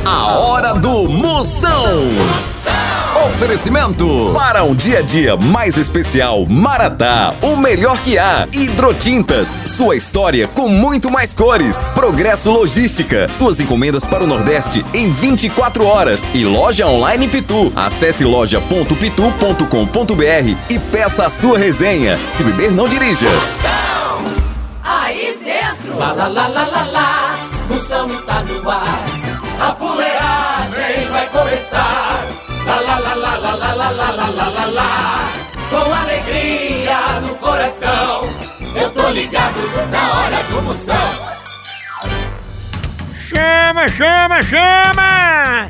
A hora do Moção. Oferecimento para um dia a dia mais especial. Maratá, o melhor que há. Hidrotintas, sua história com muito mais cores. Progresso Logística, suas encomendas para o Nordeste em 24 horas. E loja online Pitu. Acesse loja.pitu.com.br e peça a sua resenha. Se beber, não dirija. Moção, aí dentro. Lá, lá, lá, lá, lá, lá. Moção está no ar. A fuleagem vai começar. Lá, lá, lá, lá, lá, lá, lá, lá, lá, lá, lá, lá. Com alegria no coração, eu tô ligado na hora do Moção. Chama, chama, chama!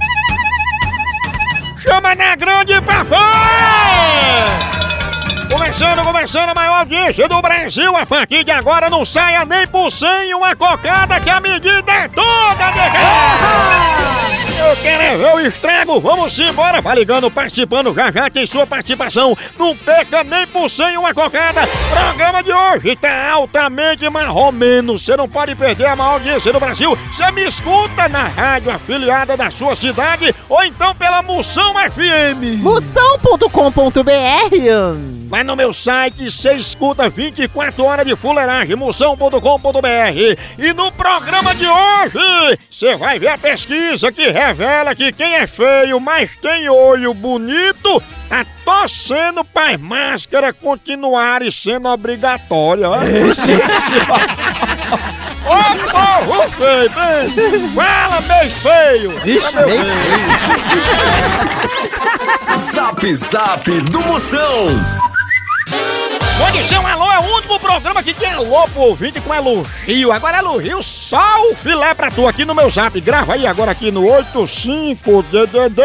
Chama na grande papai! Começando a maior audiência do Brasil. A partir de agora não saia nem por 100 uma cocada que a medida é toda, nega! Eu quero é ver o estrago. Vamos embora. Vai ligando, participando. Já tem sua participação. Não perca nem por 100 uma cocada. Programa de hoje tá altamente marromeno. Você não pode perder a maior audiência do Brasil. Você me escuta na rádio afiliada da sua cidade ou então pela Moção FM. Moção.com.br. Vai no meu site, você escuta 24 horas de fuleiragem, moção.com.br. E no programa de hoje, você vai ver a pesquisa que revela que quem é feio, mas tem olho bonito, tá torcendo para as máscaras continuarem sendo obrigatórias. Ô povo feio, bem, fala meio feio. Vixe, meio feio. Zap Zap do Moção. Condição Alô é o único programa que tem alô pro ouvinte com elogio. Agora elogio só o filé pra tu aqui no meu zap. Grava aí agora aqui no 85DDD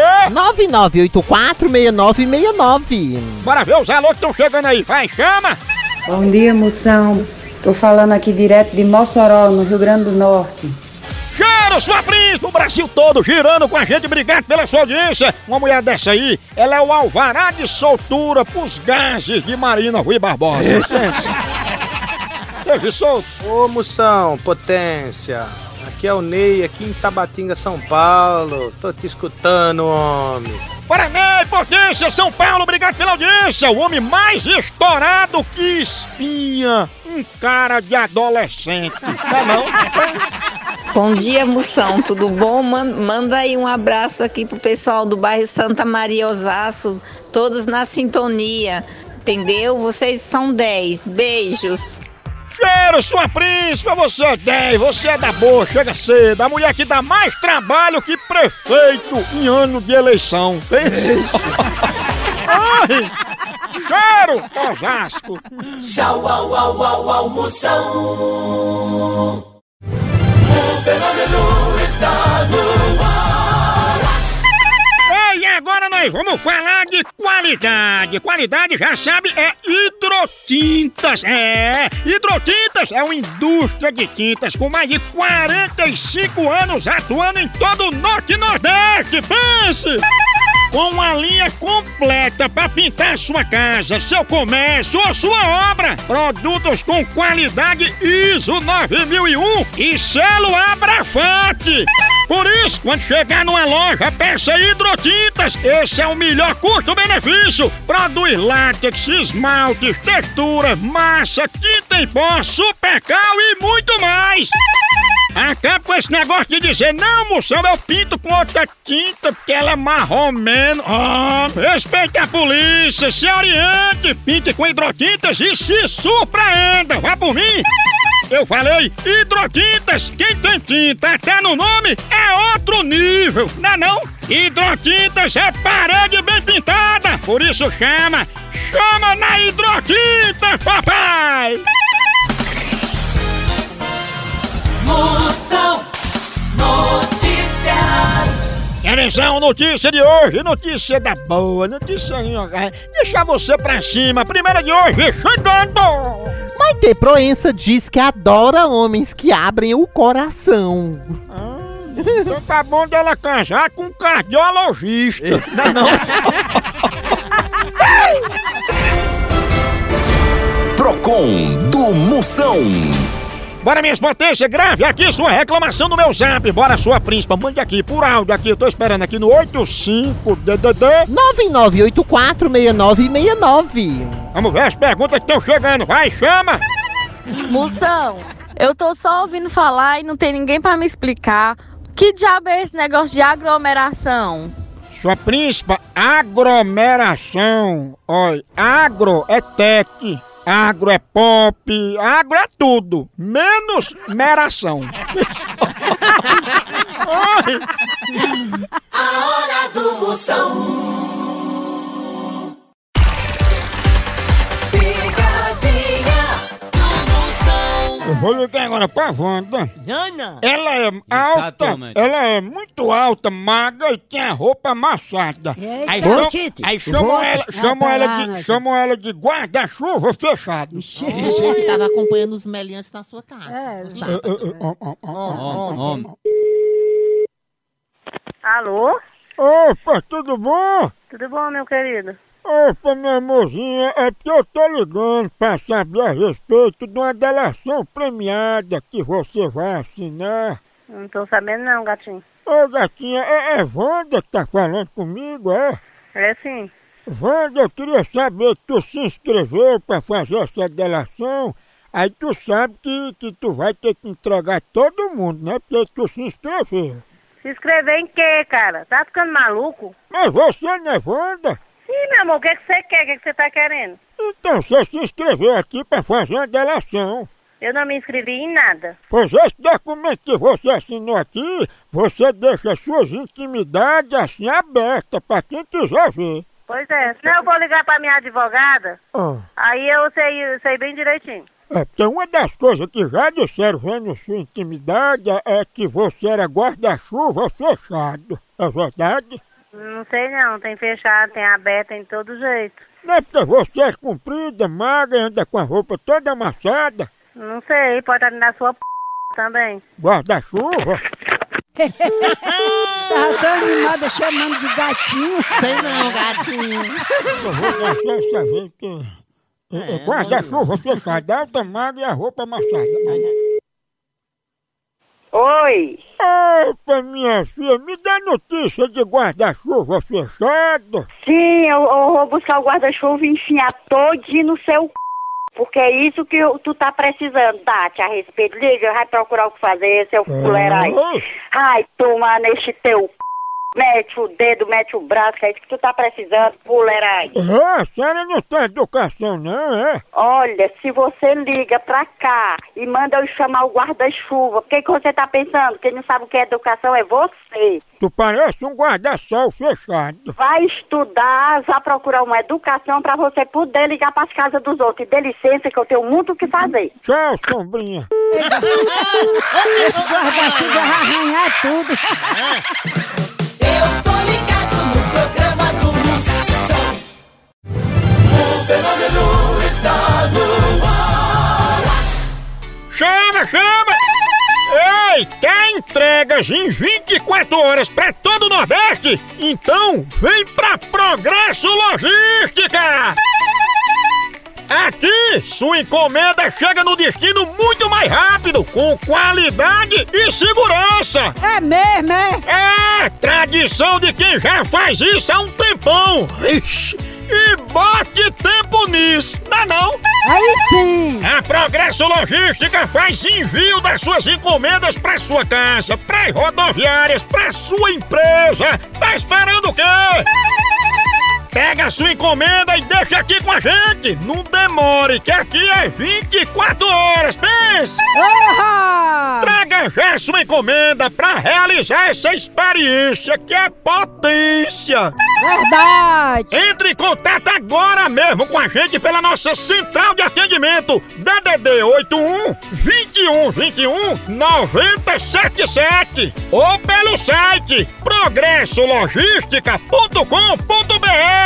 99846969. Bora ver os alô que estão chegando aí. Vai, chama! Bom dia, Moção. Tô falando aqui direto de Mossoró, no Rio Grande do Norte. Cheiro, sua príncipe, o Brasil todo girando com a gente. Obrigado pela sua audiência. Uma mulher dessa aí, ela é o alvará de soltura pros gases de Marina Rui Barbosa. Teve solto. Ô Moção, potência. Aqui é o Ney, aqui em Tabatinga, São Paulo. Tô te escutando, homem. Paraná, potência, São Paulo, obrigado pela audiência. O homem mais estourado que espinha. Um cara de adolescente. Não? Bom dia, Moção, tudo bom? Manda aí um abraço aqui pro pessoal do bairro Santa Maria Osasco, todos na sintonia, entendeu? Vocês são 10, beijos. Cheiro, sua príncipe, você é 10, você é da boa, chega cedo. A mulher que dá mais trabalho que prefeito em ano de eleição. Ai, cheiro, Osasco. Tchau, au, au, au, au, Moção. O fenômeno está no ar. E agora nós vamos falar de qualidade. Qualidade, já sabe, é Hidrotintas. Hidrotintas é uma indústria de tintas com mais de 45 anos atuando em todo o Norte e Nordeste. Pense! Com uma linha completa para pintar sua casa, seu comércio ou sua obra. Produtos com qualidade ISO 9001 e selo Abrafate. Por isso, quando chegar numa loja, peça Hidrotintas. Esse é o melhor custo-benefício. Produz látex, esmaltes, texturas, massa, tinta em pó, supercal e muito mais. Acaba com esse negócio de dizer, não, Moção, eu pinto com outra tinta porque ela é marromeno. Respeite a polícia, se oriente, pinte com Hidrotintas e se surpreenda. Vá por mim. Eu falei Hidrotintas, quem tem tinta até no nome é outro nível, não é não? Hidrotintas é parede bem pintada, por isso chama na Hidrotintas, papai! Moção Notícias. Atenção, notícia de hoje, notícia da boa, notícia aí, ó, deixar você pra cima, primeira de hoje, chegando! Maite Proença diz que adora homens que abrem o coração. Então tá bom dela casar com um cardiologista, não? Procon do Moção. Bora, minhas potências, grave aqui sua reclamação no meu zap. Bora, sua príncipa, mande aqui por áudio aqui. Eu tô esperando aqui no 85DDD 99846969. Vamos ver as perguntas que estão chegando. Vai, chama! Moção, eu tô só ouvindo falar e não tem ninguém pra me explicar. Que diabo é esse negócio de aglomeração? Sua príncipa, aglomeração. Olha, agro é tech, agro é pop, agro é tudo, menos meração. A hora do Moção. Eu vou ligar agora pra Wanda. Nana. Ela é alta, ela é muito alta, magra e tem a roupa amassada. Aí chamam ela de guarda-chuva fechado. Você que tava acompanhando os meliantes na sua casa. Alô? Opa, tudo bom? Tudo bom, meu querido? Opa, minha amorzinha, é porque eu tô ligando pra saber a respeito de uma delação premiada que você vai assinar. Não tô sabendo não, gatinho. Ô, gatinha, é Wanda que tá falando comigo, é? É sim. Wanda, eu queria saber que tu se inscreveu pra fazer essa delação, aí tu sabe que tu vai ter que entregar todo mundo, né? Porque tu se inscreveu. Se inscrever em quê, cara? Tá ficando maluco? Mas você não é Wanda? Sim, meu amor, o que você quer? O que você tá querendo? Então você se inscreveu aqui pra fazer uma delação. Eu não me inscrevi em nada. Pois esse documento que você assinou aqui, você deixa suas intimidades assim abertas pra quem quiser ver. Pois é, senão eu vou ligar pra minha advogada, aí eu sei bem direitinho. É, porque uma das coisas que já disseram vendo sua intimidade é que você era guarda-chuva fechado. É verdade? Não sei não, tem fechado, tem aberto, tem de todo jeito. Não é porque você é comprida, magra, anda com a roupa toda amassada. Não sei, pode estar na sua também. Guarda-chuva? Tava tão animada chamando de gatinho. Sei não, gatinho. Eu vou deixar essa vez que... guarda-chuva fechado, alta, magra e a roupa amassada. Oi! Opa, minha filha, me dá notícia de guarda-chuva fechado. Sim, eu vou buscar o guarda-chuva e enfiar todinho no seu porque é isso que tu tá precisando, Tati, a respeito. Liga, vai procurar o que fazer, seu fuleiragem. Ai, toma neste teu mete o dedo, mete o braço, que é isso que tu tá precisando, fuleiragem. A senhora não tem educação não, é? Olha, se você liga pra cá e manda eu chamar o guarda-chuva, o que você tá pensando? Quem não sabe o que é educação é você. Tu parece um guarda-sol fechado. Vai estudar, vai procurar uma educação pra você poder ligar pras casas dos outros. E dê licença que eu tenho muito o que fazer. Tchau, sombrinha. Esse guarda-chuva vai arranhar tudo. Eu tô ligado no programa do Moção. O fenômeno está no ar. Chama, chama! Ei, quer entregas em 24 horas pra todo o Nordeste? Então vem pra Progresso Logística! Aqui, sua encomenda chega no destino muito mais rápido, com qualidade e segurança. É mesmo, é? É, tradição de quem já faz isso há um tempão. Ixi, e bote tempo nisso, não? Aí sim! A Progresso Logística faz envio das suas encomendas pra sua casa, pras rodoviárias, pra sua empresa. Tá esperando o quê? Pega a sua encomenda e deixa aqui com a gente! Não demore, que aqui é 24 horas, pensa! Traga já sua encomenda pra realizar essa experiência que é potência! Verdade! Entre em contato agora mesmo com a gente pela nossa central de atendimento DDD 81 21 21 9077 ou pelo site progressologística.com.br.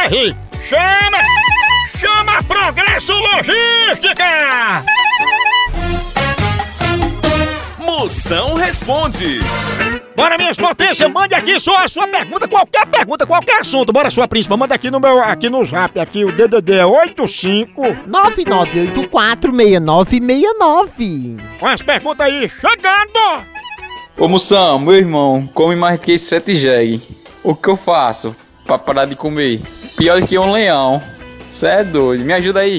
Chama Progresso Logística! Moção responde. Bora, minhas potências, mande aqui só a sua pergunta, qualquer assunto. Bora, sua príncipa, manda aqui no zap, aqui o DDD é 99846969. Com as perguntas aí, chegando! Ô Moção, meu irmão, come mais que 7 jegue. O que eu faço pra parar de comer? Pior do que um leão. Cê é doido, me ajuda aí.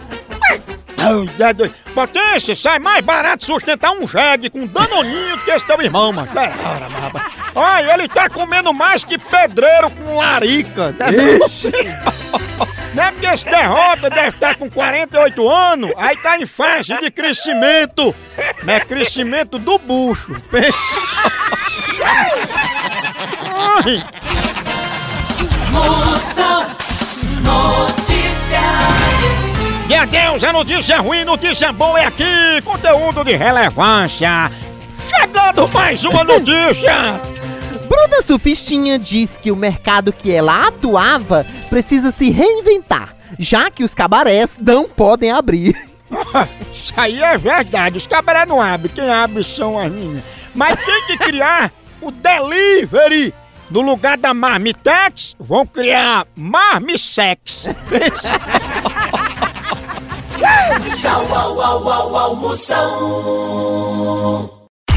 Potência, sai mais barato sustentar um jegue com danoninho que esse teu irmão, mano. Olha, ele tá comendo mais que pedreiro com larica. Não é porque esse derrota deve estar com 48 anos, aí tá em fase de crescimento. É crescimento do bucho. Moção Notícias. Meu Deus, é notícia ruim, notícia boa é aqui. Conteúdo de relevância. Chegando mais uma notícia. Bruna Surfistinha diz que o mercado que ela atuava precisa se reinventar, já que os cabarés não podem abrir. Isso aí é verdade, os cabarés não abrem, quem abre são as meninas. Mas tem que criar o delivery. No lugar da Marmitex, vão criar Marmissex. Tchau, au, Moção.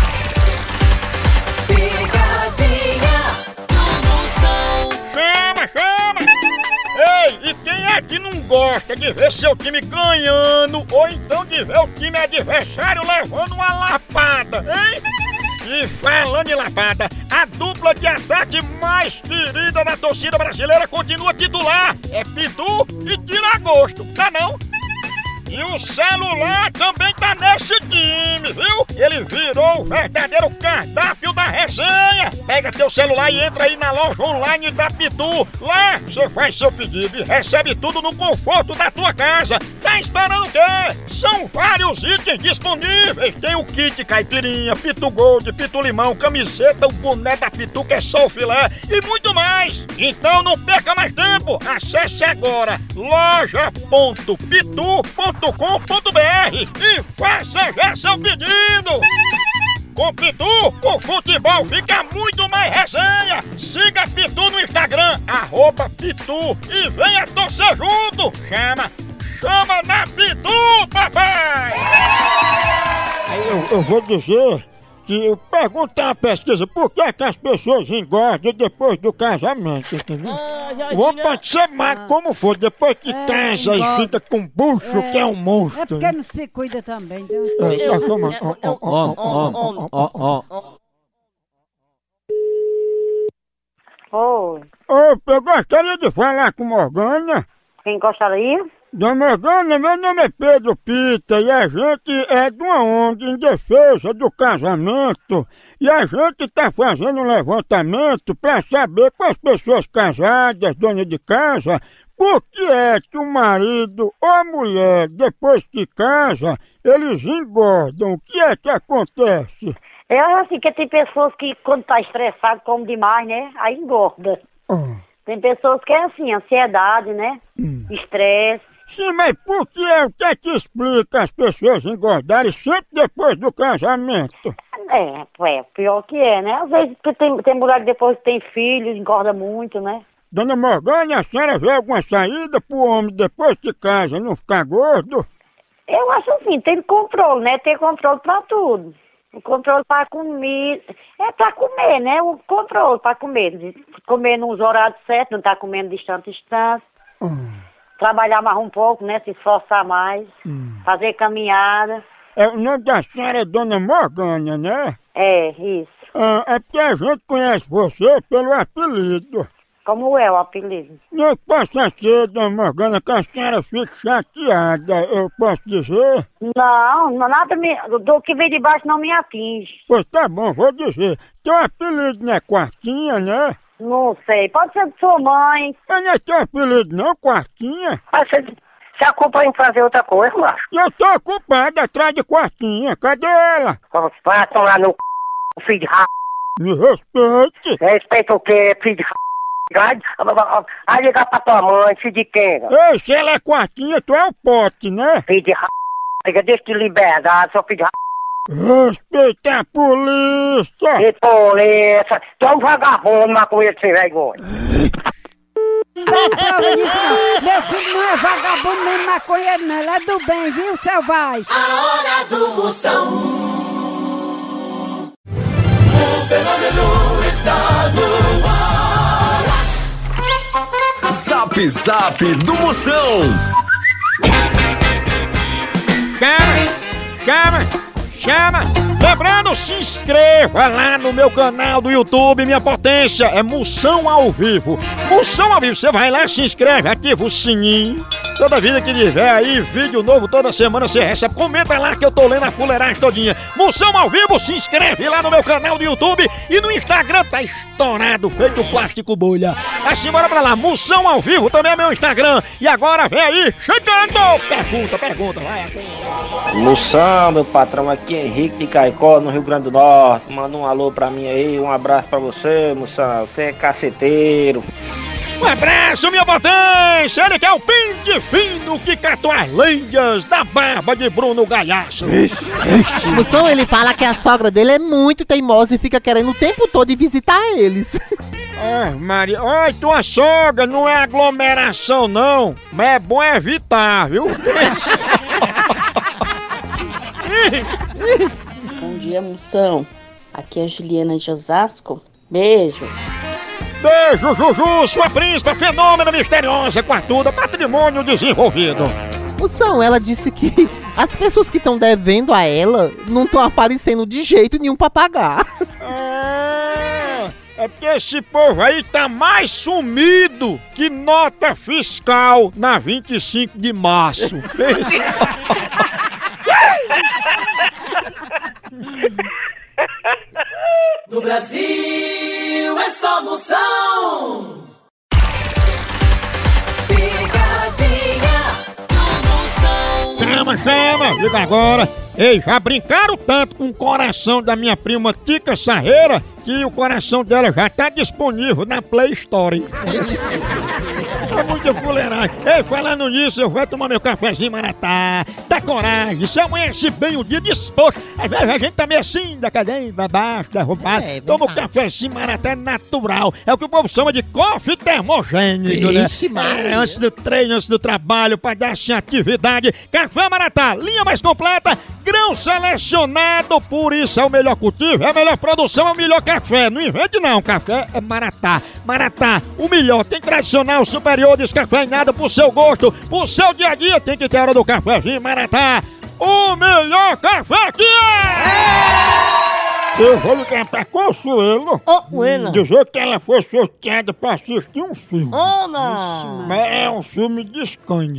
Chama! Ei, e quem é que não gosta de ver seu time ganhando ou então de ver o time adversário levando uma lapada, hein? E falando em lapada, a dupla de ataque mais querida da torcida brasileira continua titular. É Pitu e Tiragosto, tá não? E o celular também tá nesse time, viu? Ele virou o verdadeiro cardápio da resenha. Pega teu celular e entra aí na loja online da Pitu. Lá você faz seu pedido e recebe tudo no conforto da tua casa. Tá esperando o quê? São vários itens disponíveis. Tem o kit caipirinha, Pitu Gold, Pitu Limão, camiseta, o boné da Pitu que é só o filé e muito mais. Então não perca mais tempo. Acesse agora loja.pitu.com.br e faça já seu pedido! Com Pitu, o futebol fica muito mais resenha! Siga Pitu no Instagram, @Pitu e venha torcer junto! Chama na Pitu, papai! Aí eu vou dizer que eu perguntar uma pesquisa por que as pessoas engordam depois do casamento, entendeu? Ou pode ser magro como for, depois que casa e fica com bucho, que é um monstro. É porque não se cuida também. Oi. Eu gostaria de falar com Morgana. Quem gostaria? Dona Morgana, meu nome é Pedro Pita e a gente é de uma ONG em defesa do casamento e a gente está fazendo um levantamento para saber com as pessoas casadas, donas de casa, por que é que o marido ou a mulher, depois que casa, eles engordam? O que é que acontece? É assim, que tem pessoas que quando tá estressado, come demais, né? Aí engorda. Tem pessoas que é assim, ansiedade, né? Estresse. Sim, mas por que é? O que é que explica as pessoas engordarem sempre depois do casamento? Pior que é, né? Às vezes tem mulher que depois tem filhos, engorda muito, né? Dona Morgana, a senhora vê alguma saída pro homem depois que casa não ficar gordo? Eu acho assim, tem controle, né? Tem controle pra tudo. O controle pra comer, é pra comer, né? O controle pra comer. Comer nos horários certos, não tá comendo distante. Trabalhar mais um pouco, né? Se esforçar mais. Fazer caminhada. O nome da senhora é Dona Morgana, né? É, isso. É porque a gente conhece você pelo apelido. Como é o apelido? Não possa ser, Dona Morgana, que a senhora fique chateada, eu posso dizer? Não, nada do que vem de baixo não me atinge. Pois tá bom, vou dizer. Teu apelido não é Quartinha, né? Não sei, pode ser de sua mãe. Mas não é teu apelido não, Quartinha? Você acompanha em fazer outra coisa, macho? Eu tô ocupado atrás de Quartinha, cadê ela? Vai tomar no filho de r***. Me respeite. Respeita o quê, filho de r***? Vai ligar pra tua mãe, filho de quem? Ei, se ela é Quartinha, tu é o pote, né? Filho de r***, deixa de liberdade, seu filho de r***. Respeita a polícia! Que polícia! Tu é um vagabundo, maconheiro sem vergonha! Não é prova disso não. Meu filho não é vagabundo nem maconheiro não, ele é do bem, viu, selvagem? A hora do Moção. O fenômeno está no ar. Zap Zap do Moção. Chama! Lembrando, se inscreva lá no meu canal do YouTube, minha potência, é Moção ao Vivo. Moção ao Vivo, você vai lá, se inscreve, ativa o sininho. Toda vida que tiver aí, vídeo novo, toda semana você recebe. Comenta lá que eu tô lendo a fuleiragem todinha. Moção ao Vivo, se inscreve lá no meu canal do YouTube e no Instagram tá estourado, feito plástico bolha. Assim, bora pra lá, Moção ao Vivo também é meu Instagram. E agora vem aí, chegando! Pergunta, vai. Moção, meu patrão, aqui é Henrique de Caicó, no Rio Grande do Norte. Manda um alô pra mim aí, um abraço pra você, Moção. Você é caceteiro. Um abraço, minha potência! Ele que é o pingue fino que catou as lenhas da barba de Bruno Galhaço. Moção, ele fala que a sogra dele é muito teimosa e fica querendo o tempo todo ir visitar eles. Maria, oi, tua sogra não é aglomeração não, mas é bom evitar, viu? Bom dia, Moção. Aqui é a Juliana de Osasco. Beijo. Beijo, Juju, sua príncipa, fenômeno misteriosa, quartuda, patrimônio desenvolvido. Moção, ela disse que as pessoas que estão devendo a ela não estão aparecendo de jeito nenhum pra pagar. É porque esse povo aí tá mais sumido que nota fiscal na 25 de março. No Brasil é só Moção. Picadinha do Moção. Chama, liga agora. Ei, já brincaram tanto com o coração da minha prima Tica Sarreira que o coração dela já tá disponível na Play Store. É muita fuleiragem. Ei, falando nisso, eu vou tomar meu cafezinho Maratá. Dá coragem, se amanhece bem o dia disposto. Às vezes a gente tá meio assim, decadente, abaixo, derrubado. Toma o cafezinho Maratá natural. É o que o povo chama de coffee termogênico, né? Antes do treino, antes do trabalho, pra dar assim atividade. Café Maratá, linha mais completa, grão selecionado, por isso é o melhor cultivo, é a melhor produção, é o melhor café. Não invente não, café é Maratá. Maratá, o melhor, tem tradicional, superior, descafeinado pro seu gosto, pro seu dia a dia, tem que ter a hora do cafezinho Maratá. O melhor café que é! Eu vou ligar pra Consuelo. Dizer que ela foi sorteada pra assistir um filme. Não! Mas é um filme de Scanes.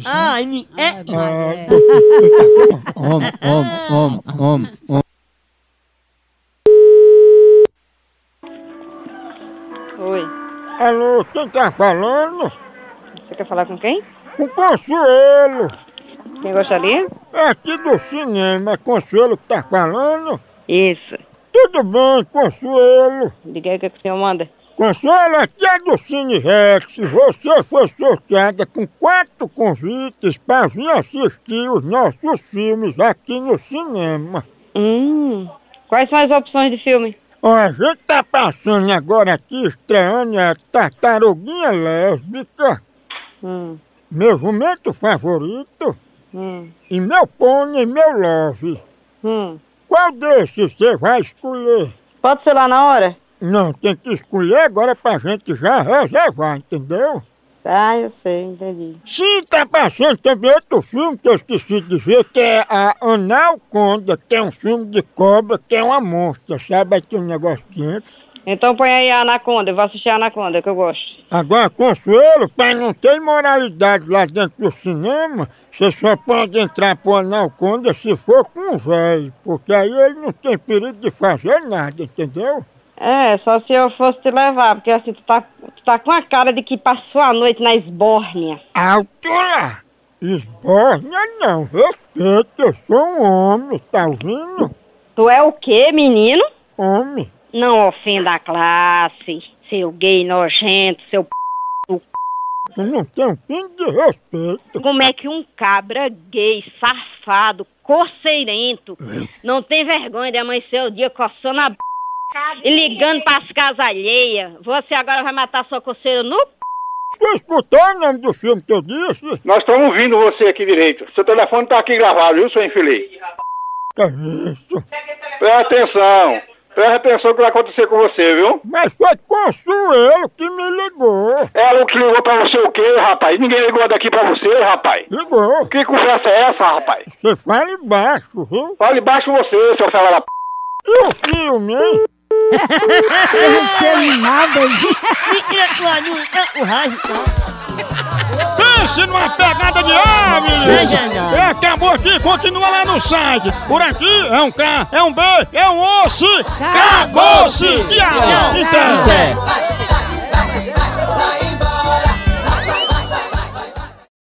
Oi. Alô, quem tá falando? Você quer falar com quem? Com Consuelo. Quem gostaria? É aqui do cinema, é Consuelo que tá falando? Isso. Tudo bem, Consuelo? Diga aí o que o senhor manda. Consuelo, aqui é do Cine Rex. Você foi sorteada com 4 convites para vir assistir os nossos filmes aqui no cinema. Quais são as opções de filme? Ó, a gente tá passando agora aqui, estreando a Tartaruguinha Lésbica. Meu jumento favorito. E meu pônei, meu love. Qual desses você vai escolher? Pode ser lá na hora? Não, tem que escolher agora pra gente já reservar, entendeu? Tá, eu sei, entendi. Sim, tá passando também outro filme que eu esqueci de dizer, que é a Anaconda, que é um filme de cobra, que é uma monstra, sabe? Aí tem um negócio dentro. Então põe aí a Anaconda, eu vou assistir a Anaconda, que eu gosto. Agora, Consuelo, pra não ter imoralidade lá dentro do cinema, você só pode entrar pro Anaconda se for com um velho, porque aí ele não tem perigo de fazer nada, entendeu? É, só se eu fosse te levar, porque assim, tu tá com a cara de que passou a noite na Esbórnia. Alto lá! Esbórnia não, respeita, eu sou um homem, tá ouvindo? Tu é o quê, menino? Homem. Não ofenda a classe, seu gay nojento, seu p***. Tu não tem um pingo de respeito. Como é que um cabra gay, safado, Coceirento. Não tem vergonha de amanhecer o dia coçando a e ligando pras casas alheias. Você agora vai matar sua coceira no Tu escutou o nome do filme que eu disse? Nós estamos ouvindo você aqui direito. Seu telefone tá aqui gravado, viu, seu infeliz? Que isso? Presta atenção. Presta atenção no que vai acontecer com você, viu? Mas foi Consuelo que me ligou. Ela que ligou pra você o quê, rapaz? Ninguém ligou daqui pra você, rapaz. Ligou. Que conversa é essa, rapaz? Você fala embaixo, viu? Fala embaixo você, seu fela da p... E o filme, hein? Pense numa pegada de ave! Acabou aqui, continua lá no site. Por aqui é um K, é um B, é um osso. Acabou-se! Tchau!